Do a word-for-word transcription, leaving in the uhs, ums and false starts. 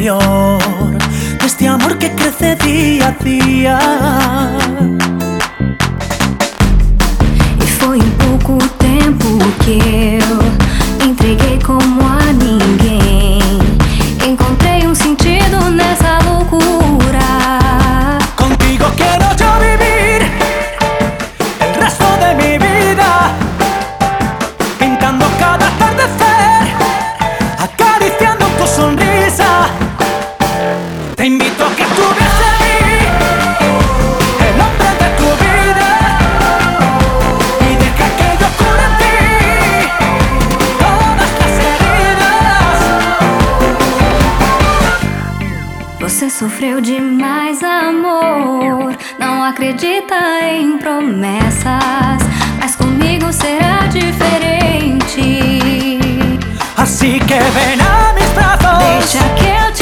interior, de este amor que crece día a día. E foi em pouco tempo que eu entreguei como a ninguém. Encontrei um sentido nessa loucura. Contigo quiero yo vivir el resto de mi vida, pintando cada atardecer, acariciando tu sonrisa. Te invito a que tú veas en mí el hombre de tu vida y deja que yo cure en ti todas las heridas. Você sofreu demais, amor. Não acredita em promessas, mas comigo será diferente. Así que ven a mis brazos, Deixa que eu te